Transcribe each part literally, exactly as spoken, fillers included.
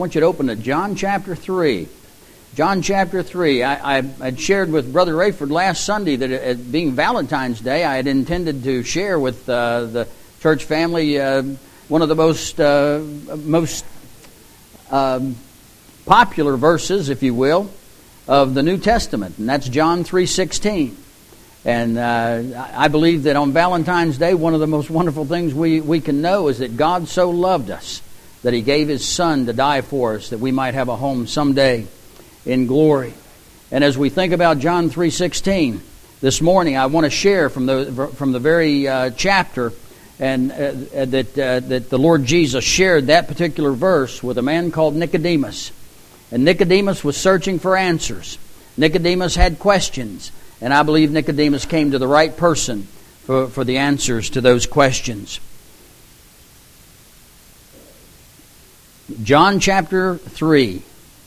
I want you to open to John chapter three. John chapter three. I, I had shared with Brother Rayford last Sunday that it being Valentine's Day, I had intended to share with uh, the church family uh, one of the most uh, most um, popular verses, if you will, of the New Testament, and that's John three sixteen. And uh, I believe that on Valentine's Day, one of the most wonderful things we, we can know is that God so loved us that He gave His Son to die for us, that we might have a home someday in glory. And as we think about John three sixteen, this morning I want to share from the from the very uh, chapter and uh, that uh, that the Lord Jesus shared that particular verse with a man called Nicodemus. And Nicodemus was searching for answers. Nicodemus had questions. And I believe Nicodemus came to the right person for, for the answers to those questions. John chapter three.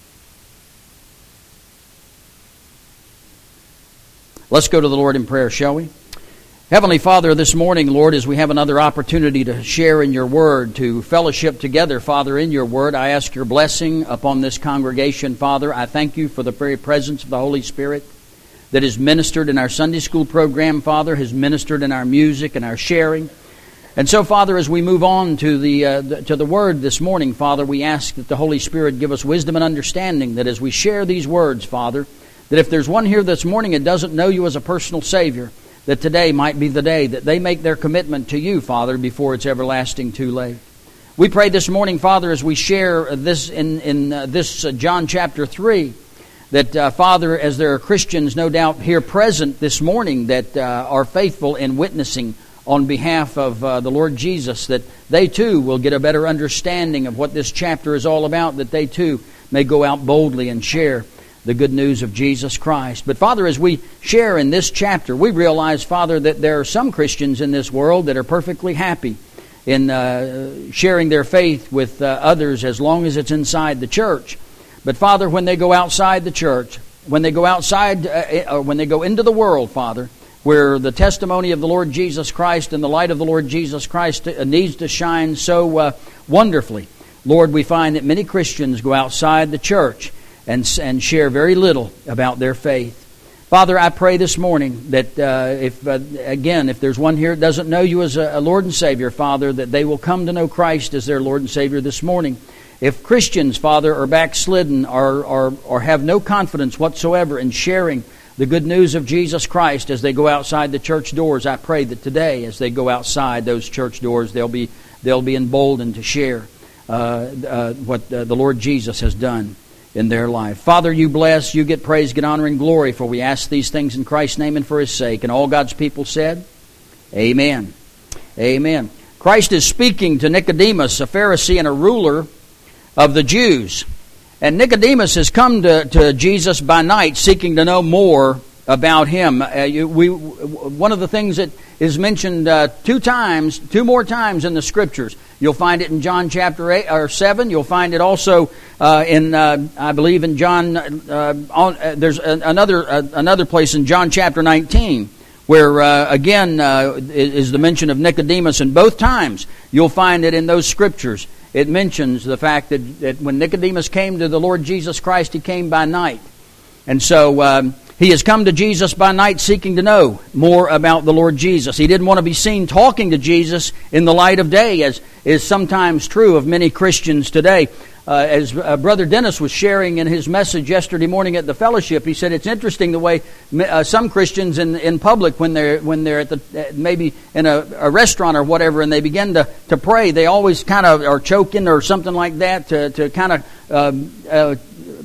Let's go to the Lord in prayer, shall we? Heavenly Father, this morning, Lord, as we have another opportunity to share in your word, to fellowship together, Father, in your word, I ask your blessing upon this congregation, Father. I thank you for the very presence of the Holy Spirit that is ministered in our Sunday school program, Father, has ministered in our music and our sharing. And so, Father, as we move on to the, uh, the to the Word this morning, Father, we ask that the Holy Spirit give us wisdom and understanding, that as we share these words, Father, that if there's one here this morning that doesn't know you as a personal Savior, that today might be the day that they make their commitment to you, Father, before it's everlasting too late. We pray this morning, Father, as we share this in, in uh, this uh, John chapter three, that, uh, Father, as there are Christians, no doubt, here present this morning that uh, are faithful in witnessing on behalf of uh, the Lord Jesus, that they too will get a better understanding of what this chapter is all about, that they too may go out boldly and share the good news of Jesus Christ. But Father, as we share in this chapter, we realize, Father, that there are some Christians in this world that are perfectly happy in uh, sharing their faith with uh, others as long as it's inside the church. But Father, when they go outside the church, when they go outside, uh, or when they go into the world, Father, where the testimony of the Lord Jesus Christ and the light of the Lord Jesus Christ needs to shine so uh, wonderfully, Lord, we find that many Christians go outside the church and and share very little about their faith. Father, I pray this morning that uh, if uh, again, if there's one here that doesn't know you as a, a Lord and Savior, Father, that they will come to know Christ as their Lord and Savior this morning. If Christians, Father, are backslidden or, or, or have no confidence whatsoever in sharing the good news of Jesus Christ as they go outside the church doors, I pray that today, as they go outside those church doors, they'll be they'll be emboldened to share uh, uh, what uh, the Lord Jesus has done in their life. Father, you bless, you get praise, get honor, and glory, for we ask these things in Christ's name and for His sake. And all God's people said, Amen. Amen. Christ is speaking to Nicodemus, a Pharisee and a ruler of the Jews. And Nicodemus has come to, to Jesus by night seeking to know more about Him. Uh, you, we, one of the things that is mentioned uh, two times, two more times in the Scriptures. You'll find it in John chapter eight or seven. You'll find it also uh, in, uh, I believe, in John. Uh, on, uh, there's another uh, another place in John chapter nineteen where uh, again uh, is the mention of Nicodemus. And both times you'll find it in those Scriptures. It mentions the fact that, that when Nicodemus came to the Lord Jesus Christ, he came by night. And so um, he has come to Jesus by night seeking to know more about the Lord Jesus. He didn't want to be seen talking to Jesus in the light of day, as is sometimes true of many Christians today. Uh, as uh, Brother Dennis was sharing in his message yesterday morning at the fellowship, he said it's interesting the way uh, some Christians in in public, when they're when they're at the uh, maybe in a, a restaurant or whatever, and they begin to, to pray, they always kind of are choking or something like that to to kind of um, uh,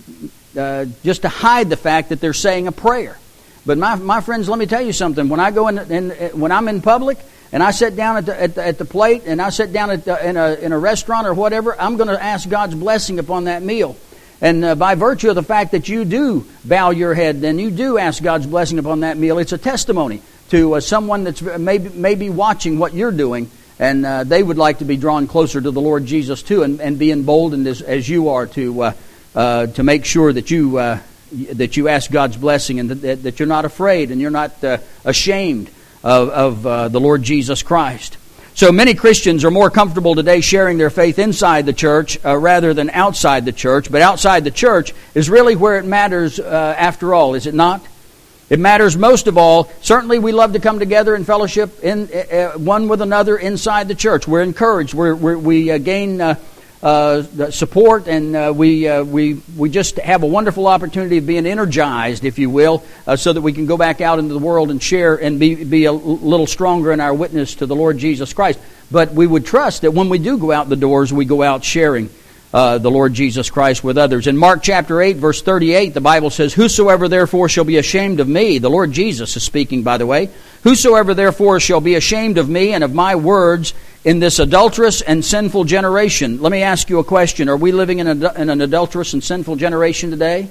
uh, just to hide the fact that they're saying a prayer. But my my friends, let me tell you something. When I go in, in when I'm in public, and I sit down at the, at the, at the plate, and I sit down at the, in a in a restaurant or whatever, I'm going to ask God's blessing upon that meal. And uh, by virtue of the fact that you do bow your head and you do ask God's blessing upon that meal, it's a testimony to uh, someone that's maybe maybe watching what you're doing, and uh, they would like to be drawn closer to the Lord Jesus too, and, and be emboldened as, as you are to uh, uh, to make sure that you uh, that you ask God's blessing, and that, that you're not afraid and you're not uh, ashamed of, of uh, the Lord Jesus Christ. So many Christians are more comfortable today sharing their faith inside the church uh, rather than outside the church. But outside the church is really where it matters uh, after all, is it not? It matters most of all. Certainly we love to come together in fellowship in uh, one with another inside the church. We're encouraged. We're, we're, we uh, gain uh, uh, support, and uh, we uh, we we just have a wonderful opportunity of being energized, if you will, uh, so that we can go back out into the world and share and be be a little stronger in our witness to the Lord Jesus Christ. But we would trust that when we do go out the doors, we go out sharing uh, the Lord Jesus Christ with others. In Mark chapter eight, verse thirty-eight, the Bible says, "Whosoever therefore shall be ashamed of me," the Lord Jesus is speaking, by the way, "Whosoever therefore shall be ashamed of me and of my words in this adulterous and sinful generation." Let me ask you a question. Are we living in, a, in an adulterous and sinful generation today?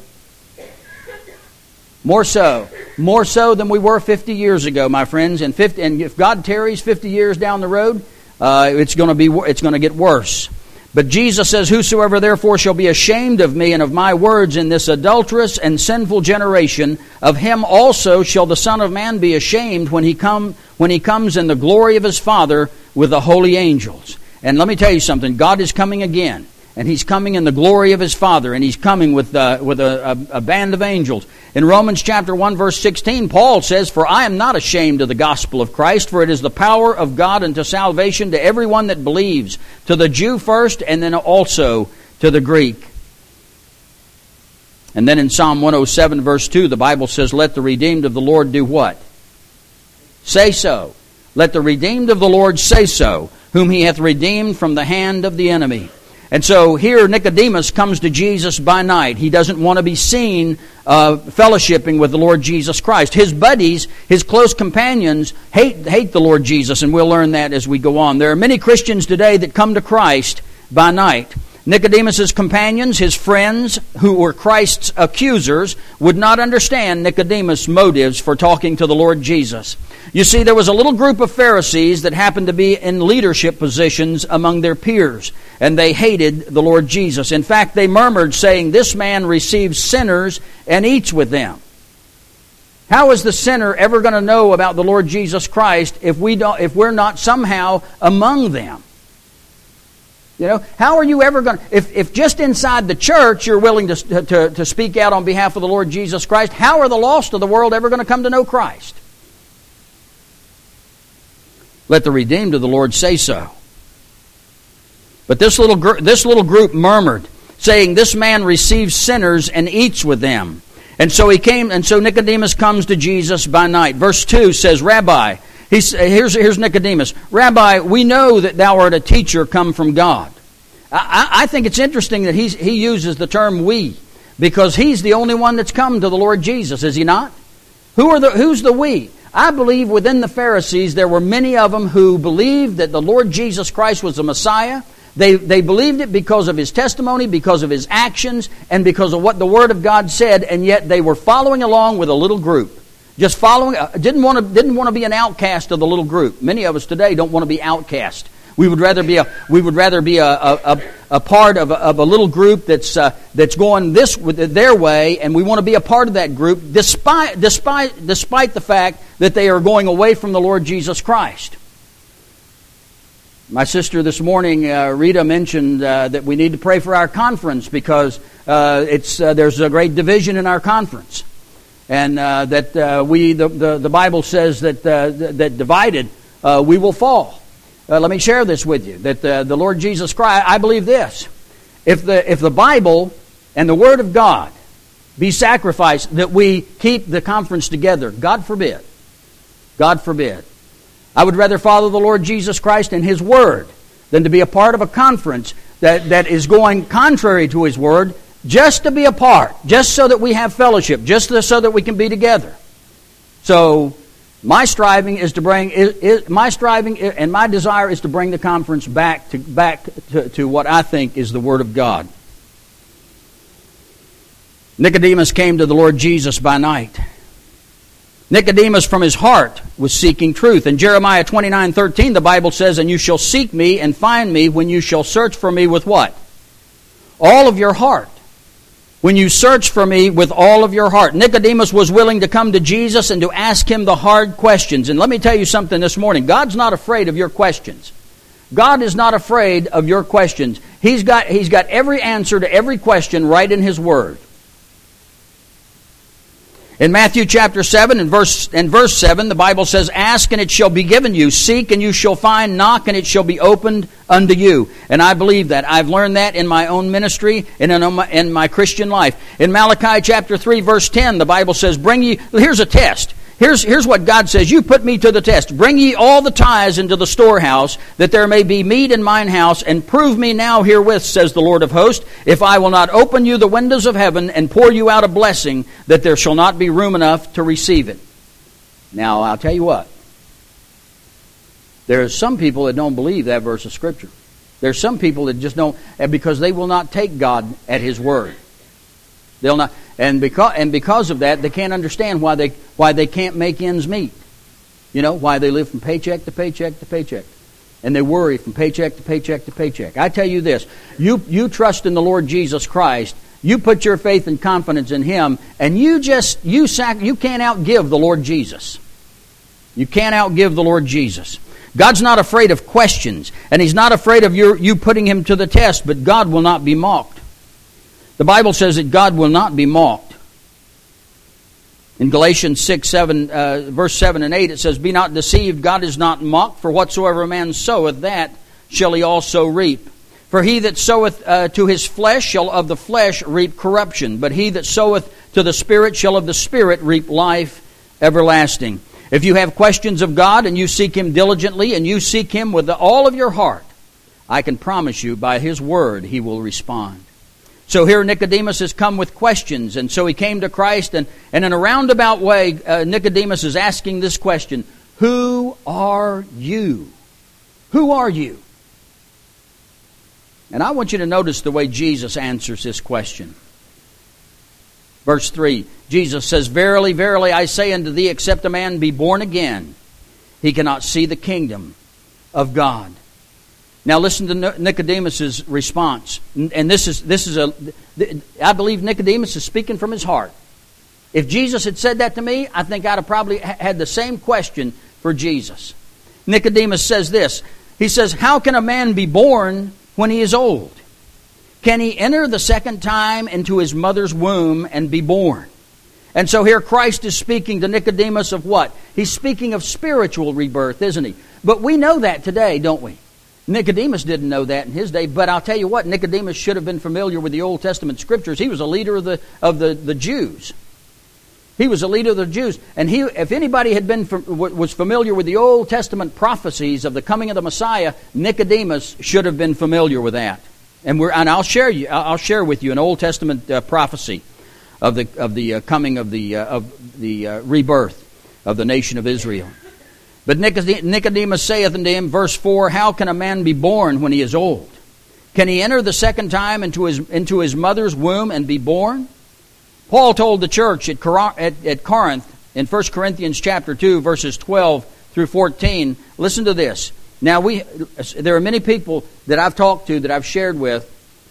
More so. More so than we were fifty years ago, my friends. And, fifty, and if God tarries fifty years down the road, uh, it's going to be it's going to get worse. But Jesus says, "Whosoever therefore shall be ashamed of me and of my words in this adulterous and sinful generation, of him also shall the Son of Man be ashamed when he come when he comes in the glory of his Father with the holy angels." And let me tell you something. God is coming again. And He's coming in the glory of His Father. And He's coming with, uh, with a, a, a band of angels. In Romans chapter one, verse sixteen, Paul says, "For I am not ashamed of the gospel of Christ, for it is the power of God unto salvation to everyone that believes, to the Jew first, and then also to the Greek." And then in Psalm one oh seven, verse two, the Bible says, "Let the redeemed of the Lord do what? Say so. Let the redeemed of the Lord say so, whom He hath redeemed from the hand of the enemy." And so here Nicodemus comes to Jesus by night. He doesn't want to be seen uh, fellowshipping with the Lord Jesus Christ. His buddies, his close companions, hate hate the Lord Jesus, and we'll learn that as we go on. There are many Christians today that come to Christ by night. Nicodemus's companions, his friends, who were Christ's accusers, would not understand Nicodemus' motives for talking to the Lord Jesus. You see, there was a little group of Pharisees that happened to be in leadership positions among their peers, and they hated the Lord Jesus. In fact, they murmured, saying, "This man receives sinners and eats with them." How is the sinner ever going to know about the Lord Jesus Christ if we don't, if we're not somehow among them? You know, how are you ever going to, if, if just inside the church you're willing to, to, to speak out on behalf of the Lord Jesus Christ, how are the lost of the world ever going to come to know Christ? Let the redeemed of the Lord say so. But this little, gr- this little group murmured, saying, "This man receives sinners and eats with them." And so he came, and so Nicodemus comes to Jesus by night. Verse two says, "Rabbi," He's, here's, here's Nicodemus. "Rabbi, we know that thou art a teacher come from God." I, I think it's interesting that he's, he uses the term "we," because he's the only one that's come to the Lord Jesus, is he not? Who are the, who's the "we"? I believe within the Pharisees there were many of them who believed that the Lord Jesus Christ was the Messiah. They, they believed it because of His testimony, because of His actions, and because of what the Word of God said, and yet they were following along with a little group. Just following, uh, didn't want to didn't want to be an outcast of the little group. Many of us today don't want to be outcast. We would rather be a we would rather be a a, a, a part of a, of a little group that's uh, that's going this with their way, and we want to be a part of that group, despite despite despite the fact that they are going away from the Lord Jesus Christ. My sister this morning, uh, Rita, mentioned uh, that we need to pray for our conference because uh, it's uh, there's a great division in our conference. And uh, that uh, we, the, the, the Bible says that uh, that divided uh, we will fall. Uh, let me share this with you. That uh, the Lord Jesus Christ, I believe this: if the if the Bible and the Word of God be sacrificed, that we keep the conference together. God forbid. God forbid. I would rather follow the Lord Jesus Christ and His Word than to be a part of a conference that, that is going contrary to His Word. Just to be a part, just so that we have fellowship, just so that we can be together. So, my striving is to bring, is, is, my striving and my desire is to bring the conference back to back to, to what I think is the Word of God. Nicodemus came to the Lord Jesus by night. Nicodemus from his heart was seeking truth. In Jeremiah twenty-nine thirteen, the Bible says, "And you shall seek me and find me when you shall search for me with" what? All of your heart. When you search for me with all of your heart. Nicodemus was willing to come to Jesus and to ask Him the hard questions. And let me tell you something this morning. God's not afraid of your questions. God is not afraid of your questions. He's got, He's got every answer to every question right in His Word. In Matthew chapter seven and verse, and verse seven, the Bible says, "Ask and it shall be given you. Seek and you shall find. Knock and it shall be opened unto you." And I believe that. I've learned that in my own ministry and in my, in my Christian life. In Malachi chapter three verse ten, the Bible says, "Bring ye," here's a test. Here's, here's what God says, "You put me to the test. Bring ye all the tithes into the storehouse, that there may be meat in mine house, and prove me now herewith, says the Lord of hosts, if I will not open you the windows of heaven and pour you out a blessing, that there shall not be room enough to receive it." Now, I'll tell you what. There are some people that don't believe that verse of Scripture. There are some people that just don't, because they will not take God at His word. They'll not, and because and because of that, they can't understand why they why they can't make ends meet. You know, why they live from paycheck to paycheck to paycheck, and they worry from paycheck to paycheck to paycheck. I tell you this: you you trust in the Lord Jesus Christ, you put your faith and confidence in Him, and you just you sac you can't outgive the Lord Jesus. You can't outgive the Lord Jesus. God's not afraid of questions, and He's not afraid of your you putting Him to the test. But God will not be mocked. The Bible says that God will not be mocked. In Galatians six, seven, uh, verse seven and eight, it says, "Be not deceived, God is not mocked, for whatsoever a man soweth, that shall he also reap. For he that soweth uh, to his flesh shall of the flesh reap corruption, but he that soweth to the Spirit shall of the Spirit reap life everlasting." If you have questions of God and you seek Him diligently and you seek Him with all of your heart, I can promise you by His Word He will respond. So here Nicodemus has come with questions, and so he came to Christ, and, and in a roundabout way, uh, Nicodemus is asking this question: who are you? Who are you? And I want you to notice the way Jesus answers this question. Verse three, Jesus says, "Verily, verily, I say unto thee, except a man be born again, he cannot see the kingdom of God." Now listen to Nicodemus' response. And this is this is a I believe Nicodemus is speaking from his heart. If Jesus had said that to me, I think I'd have probably had the same question for Jesus. Nicodemus says this. He says, "How can a man be born when he is old? Can he enter the second time into his mother's womb and be born?" And so here Christ is speaking to Nicodemus of what? He's speaking of spiritual rebirth, isn't he? But we know that today, don't we? Nicodemus didn't know that in his day, but I'll tell you what, Nicodemus should have been familiar with the Old Testament Scriptures. He was a leader of the of the, the Jews. He was a leader of the Jews. And he, if anybody had been was familiar with the Old Testament prophecies of the coming of the Messiah, Nicodemus should have been familiar with that. And we're and I'll share you I'll share with you an Old Testament uh, prophecy of the of the uh, coming of the uh, of the uh, rebirth of the nation of Israel. But Nicodemus saith unto him, verse four, "How can a man be born when he is old? Can he enter the second time into his into his mother's womb and be born?" Paul told the church at, at, at Corinth in First Corinthians chapter two, verses twelve through fourteen. Listen to this. Now we there are many people that I've talked to that I've shared with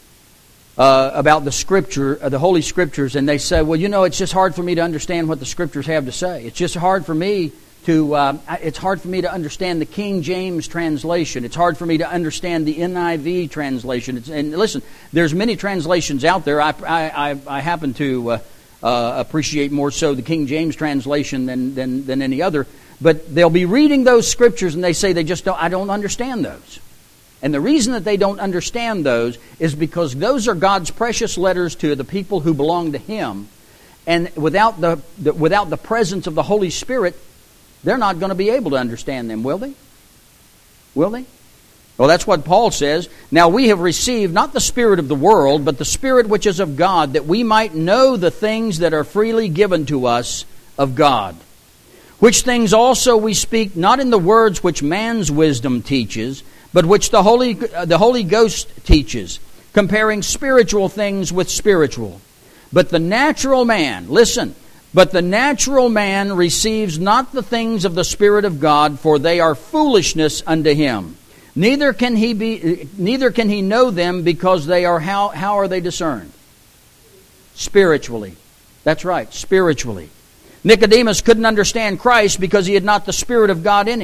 uh, about the Scripture, uh, the Holy Scriptures, and they say, "Well, you know, it's just hard for me to understand what the Scriptures have to say. It's just hard for me." To, uh, it's hard for me to understand the King James translation. It's hard for me to understand the N I V translation. It's, and listen, there's many translations out there. I, I, I happen to uh, uh, appreciate more so the King James translation than, than, than any other. But they'll be reading those scriptures and they say they just don't, I don't understand those. And the reason that they don't understand those is because those are God's precious letters to the people who belong to Him. And without the, the without the presence of the Holy Spirit, they're not going to be able to understand them, will they? Will they? Well, that's what Paul says. "Now we have received not the spirit of the world, but the Spirit which is of God, that we might know the things that are freely given to us of God. Which things also we speak, not in the words which man's wisdom teaches, but which the Holy, the Holy Ghost teaches, comparing spiritual things with spiritual. But the natural man," listen, "but the natural man receives not the things of the Spirit of God, for they are foolishness unto him. Neither can he be, neither can he know them, because they are how how are they discerned? Spiritually." That's right, spiritually. Nicodemus couldn't understand Christ because he had not the Spirit of God in him.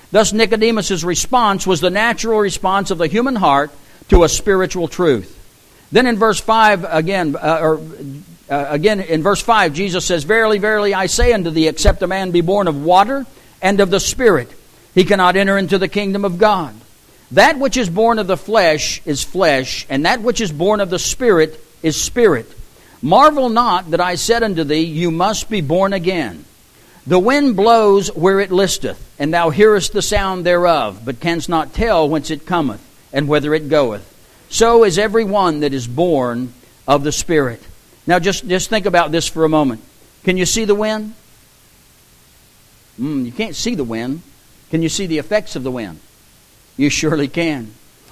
Thus Nicodemus' response was the natural response of the human heart to a spiritual truth. Then in verse five, again, uh, or uh, again in verse five, Jesus says, "Verily, verily, I say unto thee, except a man be born of water and of the Spirit, he cannot enter into the kingdom of God. That which is born of the flesh is flesh, and that which is born of the Spirit is spirit. Marvel not that I said unto thee, you must be born again. The wind blows where it listeth, and thou hearest the sound thereof, but canst not tell whence it cometh, and whither it goeth. So is every one that is born of the Spirit." Now just, just think about this for a moment. Can you see the wind? Mm, you can't see the wind. Can you see the effects of the wind? You surely can.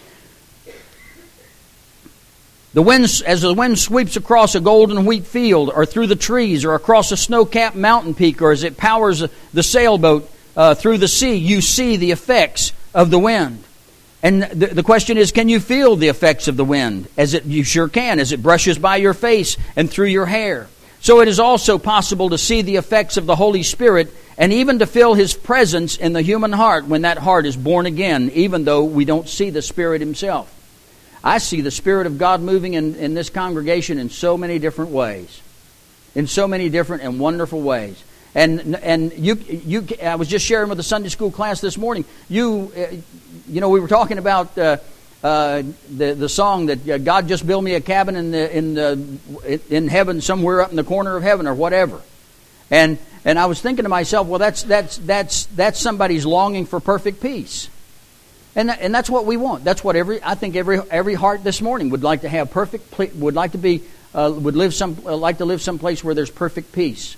The wind, as the wind sweeps across a golden wheat field, or through the trees, or across a snow-capped mountain peak, or as it powers the sailboat uh, through the sea, you see the effects of the wind. And the, the question is, can you feel the effects of the wind? As it, you sure can, as it brushes by your face and through your hair. So it is also possible to see the effects of the Holy Spirit, and even to feel His presence in the human heart when that heart is born again, even though we don't see the Spirit Himself. I see the Spirit of God moving in, in this congregation in so many different ways. In so many different and wonderful ways. And and you you I was just sharing with the Sunday school class this morning. You uh, you know we were talking about uh, uh, the the song that uh, God just built me a cabin in the in the in heaven somewhere up in the corner of heaven or whatever. And and I was thinking to myself, well, that's that's that's that's somebody's longing for perfect peace. And that, and that's what we want. That's what every I think every every heart this morning would like to have perfect would like to be uh, would live some uh, like to live someplace where there's perfect peace.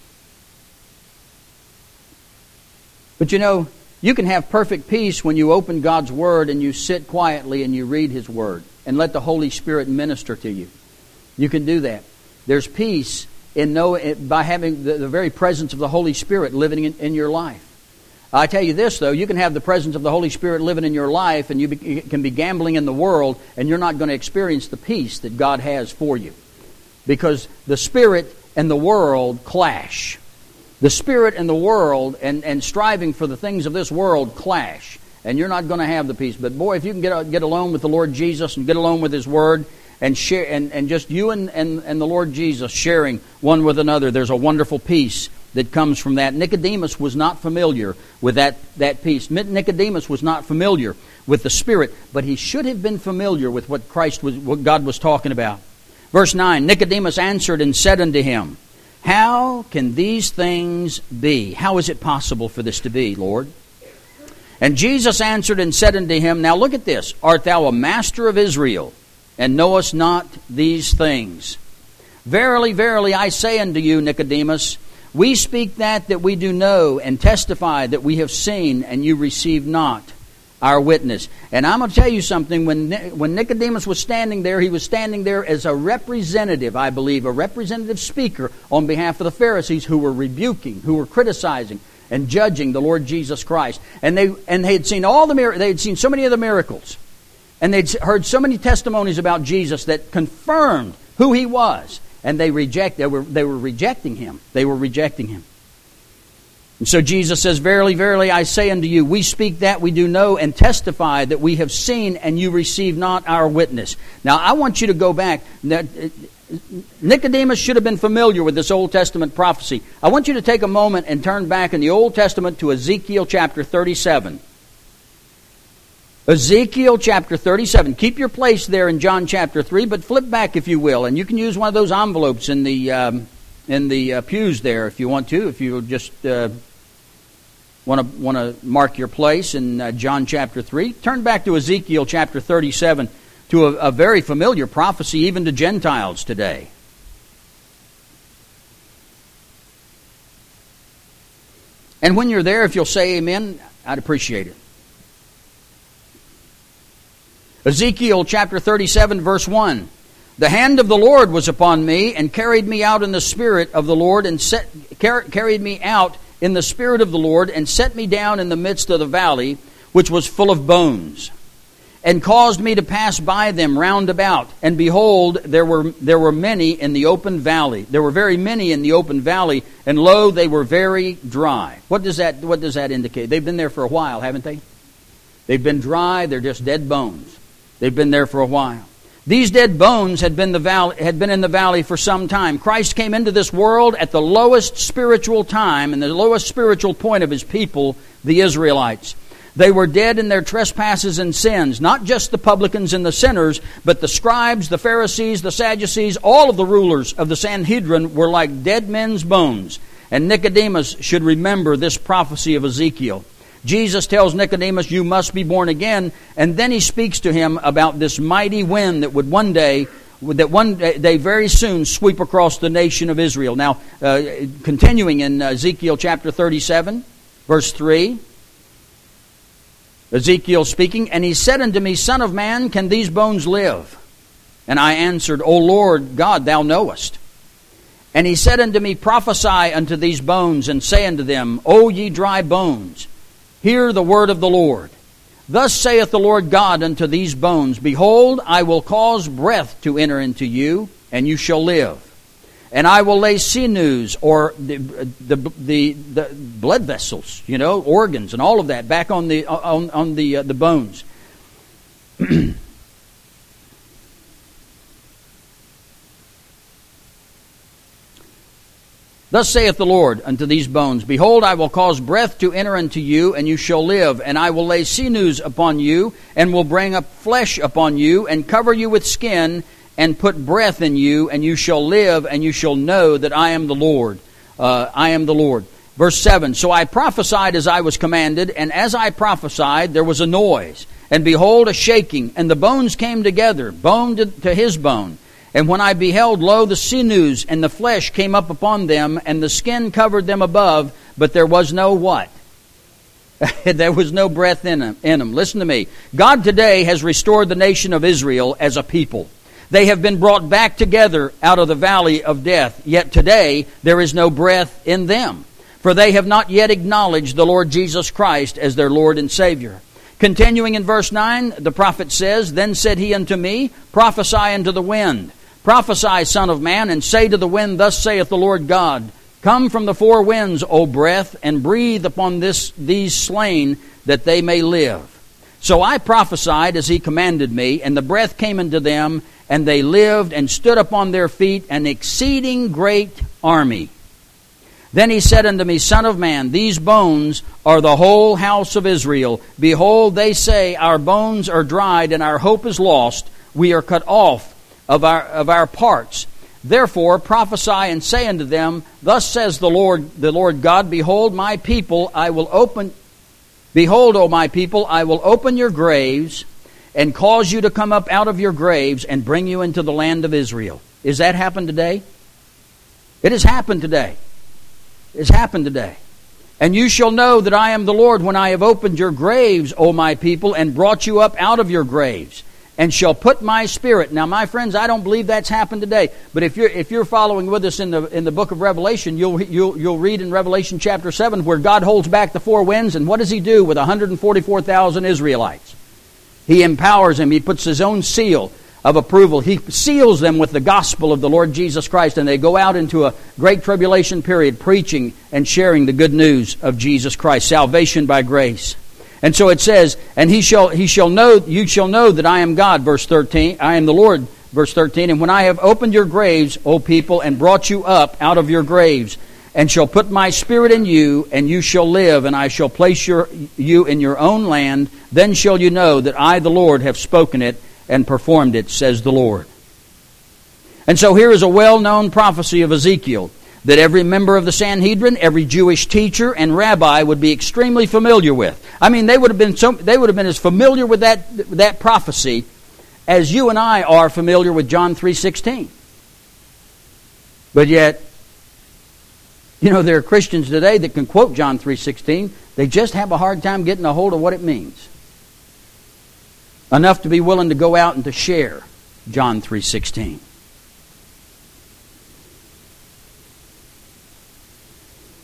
But you know, you can have perfect peace when you open God's Word and you sit quietly and you read His Word and let the Holy Spirit minister to you. You can do that. There's peace in know by having the, the very presence of the Holy Spirit living in, in your life. I tell you this, though, you can have the presence of the Holy Spirit living in your life, and you, be, you can be gambling in the world, and you're not going to experience the peace that God has for you. Because the Spirit and the world clash. The Spirit and the world and, and striving for the things of this world clash. And you're not going to have the peace. But boy, if you can get, get alone with the Lord Jesus and get alone with His Word, and share and, and just you and, and, and the Lord Jesus sharing one with another, there's a wonderful peace that comes from that. Nicodemus was not familiar with that, that peace. Nicodemus was not familiar with the Spirit, but he should have been familiar with what Christ was, what God was talking about. Verse nine, Nicodemus answered and said unto him, "How can these things be? How is it possible for this to be, Lord?" And Jesus answered and said unto him, now look at this, "Art thou a master of Israel, and knowest not these things? Verily, verily, I say unto you, Nicodemus, we speak that that we do know, and testify that we have seen, and you receive not our witness." And I'm going to tell you something. When when Nicodemus was standing there, he was standing there as a representative, I believe, a representative speaker on behalf of the Pharisees who were rebuking, who were criticizing and judging the Lord Jesus Christ. And they and they had seen all the mir- they had seen so many of the miracles, and they'd heard so many testimonies about Jesus that confirmed who He was. And they reject. They were they were rejecting Him. They were rejecting Him. And so Jesus says, "Verily, verily, I say unto you, we speak that we do know, and testify that we have seen, and you receive not our witness." Now, I want you to go back. Nicodemus should have been familiar with this Old Testament prophecy. I want you to take a moment and turn back in the Old Testament to Ezekiel chapter thirty-seven. Ezekiel chapter thirty-seven. Keep your place there in John chapter three, but flip back if you will, and you can use one of those envelopes in the um, in the uh, pews there if you want to. If you just uh, want to want to mark your place in uh, John chapter three, turn back to Ezekiel chapter thirty-seven, to a, a very familiar prophecy even to Gentiles today. And when you're there, if you'll say amen, I'd appreciate it. Ezekiel chapter thirty-seven, verse one. "The hand of the Lord was upon me, and carried me out in the spirit of the Lord, and set, car- carried me out in the spirit of the Lord, and set me down in the midst of the valley, which was full of bones. and caused me to pass by them round about. And behold, there were there were many in the open valley. There were very many in the open valley, and lo, they were very dry. What does that what does that indicate? They've been there for a while, haven't they? They've been dry, they're just dead bones. They've been there for a while. These dead bones had been the valley had been in the valley for some time. Christ came into this world at the lowest spiritual time and the lowest spiritual point of his people, the Israelites. They were dead in their trespasses and sins, not just the publicans and the sinners, but the scribes, the Pharisees, the Sadducees, all of the rulers of the Sanhedrin were like dead men's bones. And Nicodemus should remember this prophecy of Ezekiel. Jesus tells Nicodemus, you must be born again, and then he speaks to him about this mighty wind that would one day, that one day very soon sweep across the nation of Israel. Now, uh, continuing in Ezekiel chapter thirty-seven, verse three, Ezekiel speaking, and he said unto me, Son of man, can these bones live? And I answered, O Lord God, thou knowest. And he said unto me, Prophesy unto these bones, and say unto them, O ye dry bones, hear the word of the Lord. Thus saith the Lord God unto these bones, Behold, I will cause breath to enter into you, and you shall live. And I will lay sinews, or the, the the the blood vessels, you know, organs and all of that, back on the on on the uh, the bones. Thus saith the Lord unto these bones, Behold, I will cause breath to enter into you, and you shall live. And I will lay sinews upon you, and will bring up flesh upon you, and cover you with skin, and put breath in you, and you shall live, and you shall know that I am the Lord. Uh, I am the Lord. Verse seven, So I prophesied as I was commanded, and as I prophesied, there was a noise. And behold, a shaking, and the bones came together, bone to, to his bone. And when I beheld, lo, the sinews and the flesh came up upon them, and the skin covered them above, but there was no what? There was no breath in them, in them. Listen to me. God today has restored the nation of Israel as a people. They have been brought back together out of the valley of death, yet today there is no breath in them. For they have not yet acknowledged the Lord Jesus Christ as their Lord and Savior. Continuing in verse nine, the prophet says, Then said he unto me, Prophesy unto the wind. Prophesy, Son of man, and say to the wind, Thus saith the Lord God, Come from the four winds, O breath, and breathe upon this these slain, that they may live. So I prophesied as he commanded me, and the breath came into them, and they lived and stood upon their feet, an exceeding great army. Then he said unto me, Son of man, these bones are the whole house of Israel. Behold, they say, Our bones are dried, and our hope is lost. We are cut off of our of our parts. Therefore prophesy and say unto them, Thus says the Lord, the Lord God, Behold, my people, I will open. Behold, O my people, I will open your graves, and cause you to come up out of your graves, and bring you into the land of Israel. Is that happened today? It has happened today. It has happened today. And you shall know that I am the Lord when I have opened your graves, O my people, and brought you up out of your graves, and shall put my spirit. Now, my friends, I don't believe that's happened today. But if you're if you're following with us in the in the book of Revelation, you'll you'll you'll read in Revelation chapter seven where God holds back the four winds, and what does He do with one hundred forty-four thousand Israelites? He empowers them. He puts His own seal of approval. He seals them with the gospel of the Lord Jesus Christ, and they go out into a great tribulation period, preaching and sharing the good news of Jesus Christ, salvation by grace. And so it says, and he shall he shall know you shall know that I am God, verse thirteen, I am the Lord, verse thirteen, and when I have opened your graves, O people, and brought you up out of your graves, and shall put my spirit in you, and you shall live, and I shall place your you in your own land, then shall you know that I, the Lord, have spoken it and performed it, says the Lord. And so here is a well-known prophecy of Ezekiel that every member of the Sanhedrin, every Jewish teacher and rabbi would be extremely familiar with. I mean, they would have been so they would have been as familiar with that that prophecy as you and I are familiar with John three sixteen. But yet, you know, there are Christians today that can quote John three sixteen. They just have a hard time getting a hold of what it means. Enough to be willing to go out and to share John three sixteen.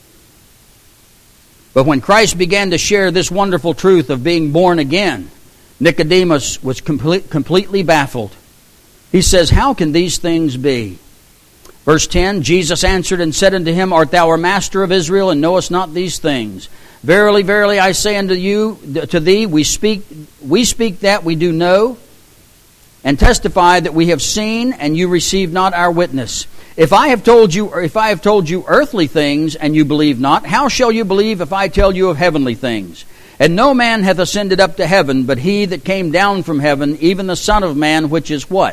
But when Christ began to share this wonderful truth of being born again, Nicodemus was complete, completely baffled. He says, "How can these things be?" Verse ten, Jesus answered and said unto him, "Art thou a master of Israel, and knowest not these things? Verily, verily, I say unto you, to thee, we speak, we speak that we do know, and testify that we have seen, and you receive not our witness. If I have told you, or if I have told you earthly things, and you believe not, how shall you believe if I tell you of heavenly things? And no man hath ascended up to heaven, but he that came down from heaven, even the Son of Man, which is what?"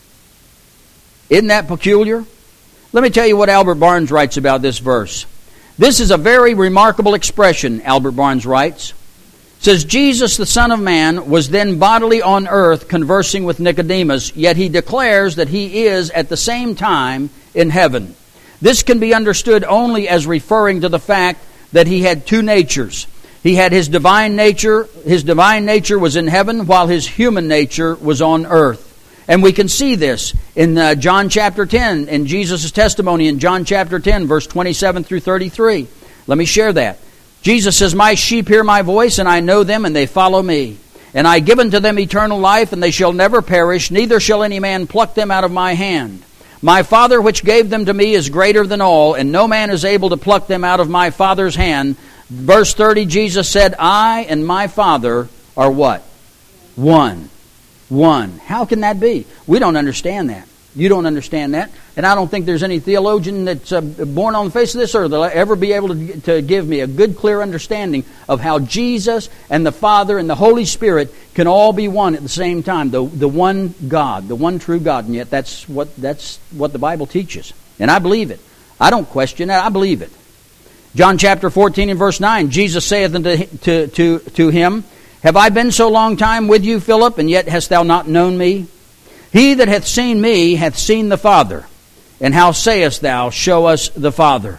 Isn't that peculiar? Let me tell you what Albert Barnes writes about this verse. This is a very remarkable expression, Albert Barnes writes. It says, "Jesus, the Son of Man, was then bodily on earth conversing with Nicodemus, yet he declares that he is at the same time in heaven. This can be understood only as referring to the fact that he had two natures. He had his divine nature, his divine nature was in heaven, while his human nature was on earth. And we can see this in uh, John chapter ten, in Jesus' testimony in John chapter ten, verse twenty-seven through thirty-three. Let me share that. Jesus says, "My sheep hear my voice, and I know them, and they follow me. And I give unto them eternal life, and they shall never perish, neither shall any man pluck them out of my hand. My Father which gave them to me is greater than all, and no man is able to pluck them out of my Father's hand." Verse thirty, Jesus said, "I and my Father are" what? One. One. How can that be? We don't understand that. You don't understand that. And I don't think there's any theologian that's uh, born on the face of this earth that will ever be able to, to give me a good, clear understanding of how Jesus and the Father and the Holy Spirit can all be one at the same time. The, the one God, the one true God. And yet that's what, that's what the Bible teaches. And I believe it. I don't question it. I believe it. John chapter fourteen and verse nine, Jesus saith unto to, to, to him, "Have I been so long time with you, Philip, and yet hast thou not known me? He that hath seen me hath seen the Father. And how sayest thou, Show us the Father?"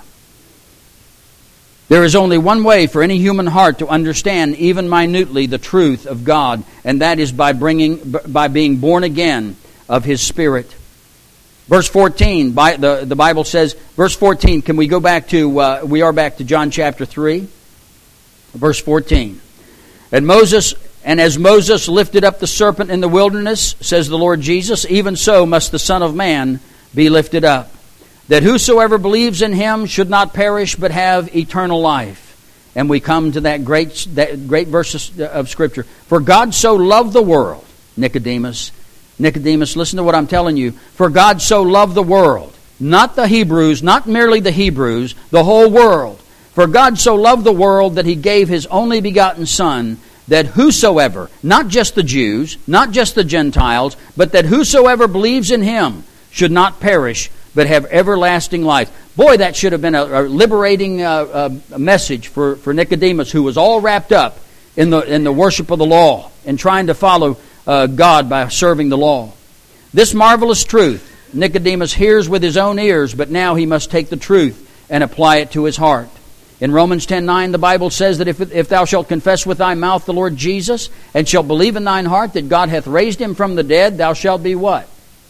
There is only one way for any human heart to understand, even minutely, the truth of God, and that is by bringing, by being born again of His Spirit. Verse fourteen, by, the, the Bible says, verse fourteen, can we go back to, uh, we are back to John chapter three, verse fourteen. And Moses, and as Moses lifted up the serpent in the wilderness, says the Lord Jesus, even so must the Son of Man be lifted up, that whosoever believes in Him should not perish, but have eternal life. And we come to that great, that great verse of Scripture. For God so loved the world, Nicodemus, Nicodemus, listen to what I'm telling you. For God so loved the world, not the Hebrews, not merely the Hebrews, the whole world. For God so loved the world that He gave His only begotten Son, that whosoever, not just the Jews, not just the Gentiles, but that whosoever believes in Him should not perish, but have everlasting life. Boy, that should have been a, a liberating uh, a message for, for Nicodemus, who was all wrapped up in the in the worship of the law and trying to follow uh, God by serving the law. This marvelous truth Nicodemus hears with his own ears, but now he must take the truth and apply it to his heart. In Romans ten nine, the Bible says that if, if thou shalt confess with thy mouth the Lord Jesus, and shalt believe in thine heart that God hath raised Him from the dead, thou shalt be what?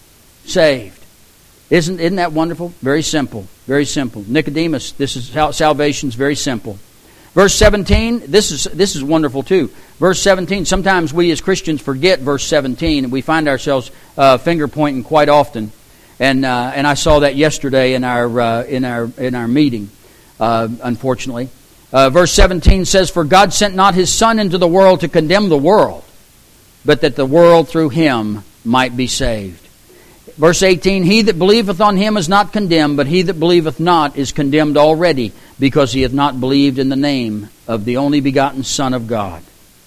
Saved. Isn't, isn't that wonderful? Very simple. Very simple. Nicodemus, this is how salvation's very simple. Verse seventeen, this is this is wonderful too. Verse seventeen, sometimes we as Christians forget verse seventeen, and we find ourselves uh, finger pointing quite often. And uh, and I saw that yesterday in our uh, in our in our meeting. Uh, unfortunately, uh, verse seventeen says, "For God sent not His Son into the world to condemn the world, but that the world through Him might be saved." Verse eighteen, "He that believeth on Him is not condemned, but he that believeth not is condemned already, because he hath not believed in the name of the only begotten Son of God."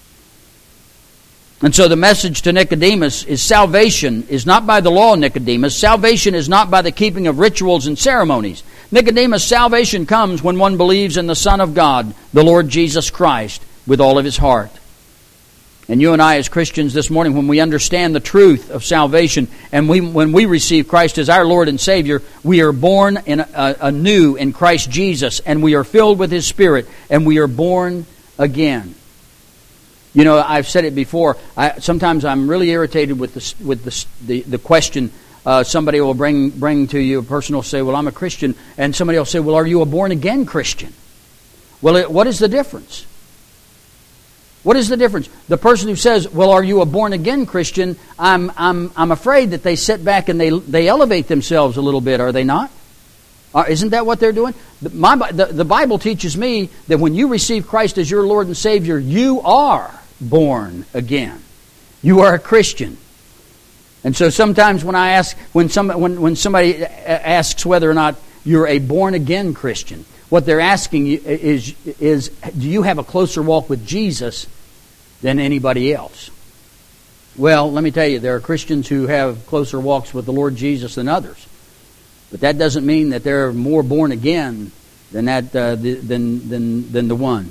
And so the message to Nicodemus is salvation is not by the law, Nicodemus. Salvation is not by the keeping of rituals and ceremonies. Nicodemus, salvation comes when one believes in the Son of God, the Lord Jesus Christ, with all of his heart. And you and I as Christians this morning, when we understand the truth of salvation, and we, when we receive Christ as our Lord and Savior, we are born in a, anew in Christ Jesus, and we are filled with His Spirit, and we are born again. You know, I've said it before. I, sometimes I'm really irritated with the with the the, the question. Uh, somebody will bring bring to you. A person will say, "Well, I'm a Christian," and somebody will say, "Well, are you a born again Christian?" Well, it, what is the difference? What is the difference? The person who says, well, are you a born-again Christian? I'm, I'm, I'm afraid that they sit back and they, they elevate themselves a little bit, are they not? Uh, isn't that what they're doing? The, my, the, the Bible teaches me that when you receive Christ as your Lord and Savior, you are born again. You are a Christian. And so sometimes when I ask, when some, when, when somebody asks whether or not you're a born-again Christian, what they're asking is, is, do you have a closer walk with Jesus than anybody else? Well, let me tell you, there are Christians who have closer walks with the Lord Jesus than others. But that doesn't mean that they're more born again than that uh, than, than, than the one.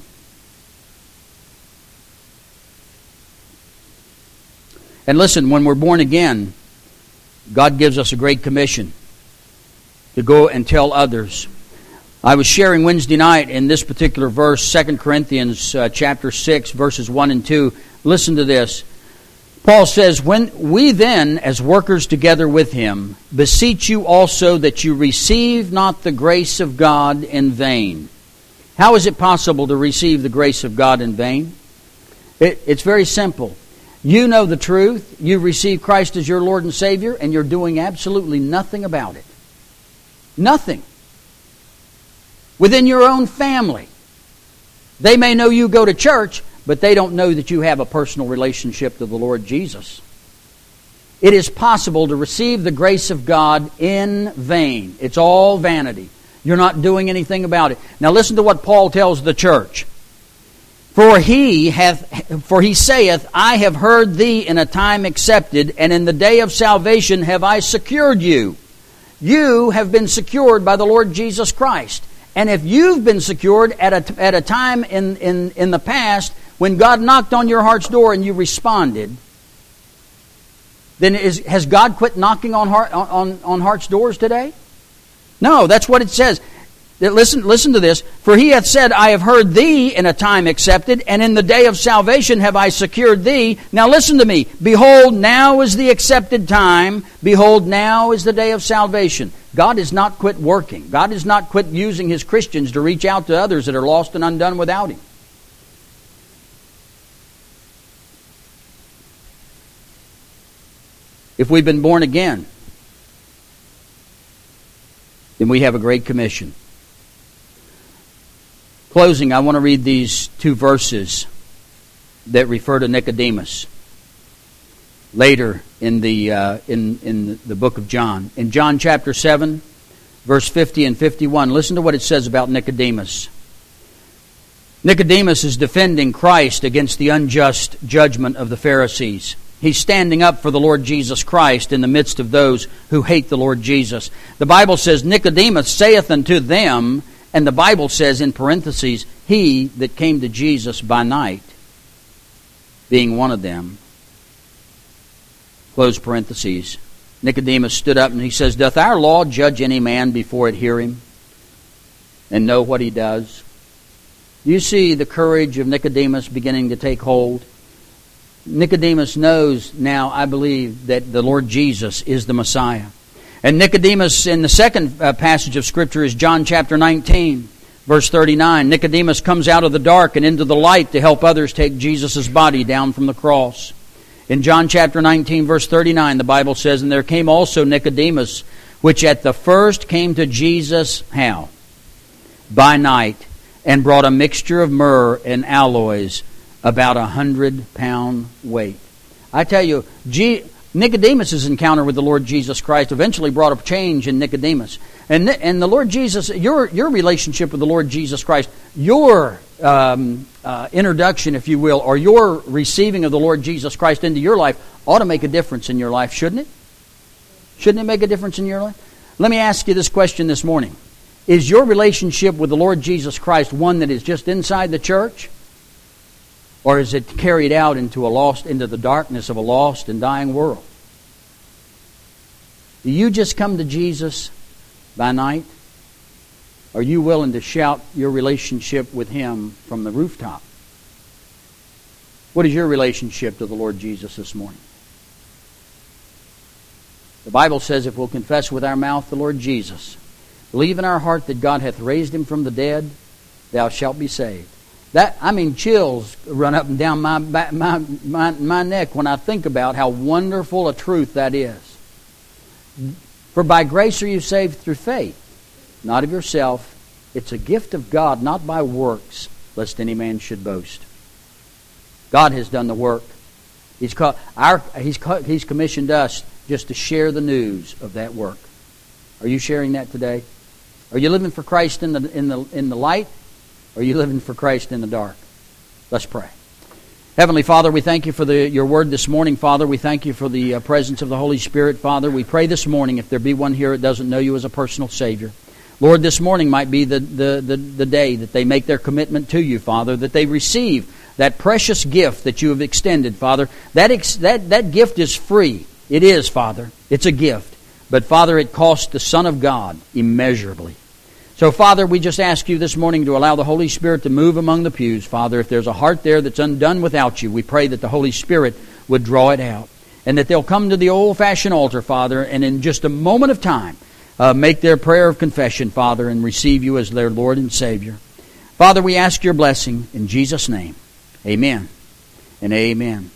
And listen, when we're born again, God gives us a great commission to go and tell others. I was sharing Wednesday night in this particular verse, Second Corinthians uh, chapter six, verses one and two. Listen to this. Paul says, when we then, as workers together with him, beseech you also that you receive not the grace of God in vain. How is it possible to receive the grace of God in vain? It, it's very simple. You know the truth. You receive Christ as your Lord and Savior, and you're doing absolutely nothing about it. Nothing. Within your own family, they may know you go to church, but they don't know that you have a personal relationship to the Lord Jesus. It is possible to receive the grace of God in vain. It's all vanity. You're not doing anything about it. Now listen to what Paul tells the church. For he hath, for he saith, I have heard thee in a time accepted, and in the day of salvation have I secured you. You have been secured by the Lord Jesus Christ. And if you've been secured at a, at a time in, in, in the past when God knocked on your heart's door and you responded, then is, has God quit knocking on, heart, on, on heart's doors today? No, that's what it says. Listen, listen to this. For he hath said, I have heard thee in a time accepted, and in the day of salvation have I secured thee. Now listen to me. Behold, now is the accepted time. Behold, now is the day of salvation. God has not quit working. God has not quit using His Christians to reach out to others that are lost and undone without Him. If we've been born again, then we have a great commission. Closing, I want to read these two verses that refer to Nicodemus later in the uh, in in the book of John. In John chapter seven, verse fifty and fifty-one, listen to what it says about Nicodemus. Nicodemus is defending Christ against the unjust judgment of the Pharisees. He's standing up for the Lord Jesus Christ in the midst of those who hate the Lord Jesus. The Bible says, Nicodemus saith unto them, and the Bible says in parentheses, he that came to Jesus by night, being one of them. Close parentheses. Nicodemus stood up and he says, doth our law judge any man before it hear him and know what he does? Do you see the courage of Nicodemus beginning to take hold? Nicodemus knows now, I believe, that the Lord Jesus is the Messiah. And Nicodemus, in the second uh, passage of Scripture, is John chapter nineteen, verse thirty-nine. Nicodemus comes out of the dark and into the light to help others take Jesus' body down from the cross. In John chapter nineteen, verse thirty-nine, the Bible says, and there came also Nicodemus, which at the first came to Jesus, how? By night, and brought a mixture of myrrh and aloes, about a hundred pound weight. I tell you, G- Nicodemus' encounter with the Lord Jesus Christ eventually brought a change in Nicodemus. And, and the Lord Jesus, your, your relationship with the Lord Jesus Christ, your um, uh, introduction, if you will, or your receiving of the Lord Jesus Christ into your life ought to make a difference in your life, shouldn't it? Shouldn't it make a difference in your life? Let me ask you this question this morning. Is your relationship with the Lord Jesus Christ one that is just inside the church? Or is it carried out into a lost, into the darkness of a lost and dying world? Do you just come to Jesus by night? Are you willing to shout your relationship with Him from the rooftop? What is your relationship to the Lord Jesus this morning? The Bible says if we'll confess with our mouth the Lord Jesus, believe in our heart that God hath raised Him from the dead, thou shalt be saved. That I mean, chills run up and down my back, my, my my neck when I think about how wonderful a truth that is. For by grace are you saved through faith, not of yourself. It's a gift of God, not by works, lest any man should boast. God has done the work. He's called, our He's He's commissioned us just to share the news of that work. Are you sharing that today? Are you living for Christ in the in the in the light? Or are you living for Christ in the dark? Let's pray. Heavenly Father, we thank you for the, your word this morning, Father. We thank you for the uh, presence of the Holy Spirit, Father. We pray this morning, if there be one here that doesn't know you as a personal Savior, Lord, this morning might be the, the, the, the day that they make their commitment to you, Father, that they receive that precious gift that you have extended, Father. That, ex- that, that gift is free. It is, Father. It's a gift. But, Father, it cost the Son of God immeasurably. So, Father, we just ask you this morning to allow the Holy Spirit to move among the pews. Father, if there's a heart there that's undone without you, we pray that the Holy Spirit would draw it out. And that they'll come to the old-fashioned altar, Father, and in just a moment of time, uh, make their prayer of confession, Father, and receive you as their Lord and Savior. Father, we ask your blessing in Jesus' name. Amen and amen.